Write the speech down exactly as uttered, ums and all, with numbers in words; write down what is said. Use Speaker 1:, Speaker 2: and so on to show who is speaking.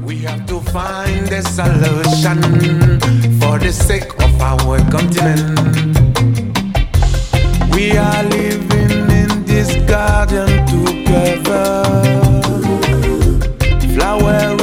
Speaker 1: We have to find a solution for the sake of our continent. We are living in this garden together. Flower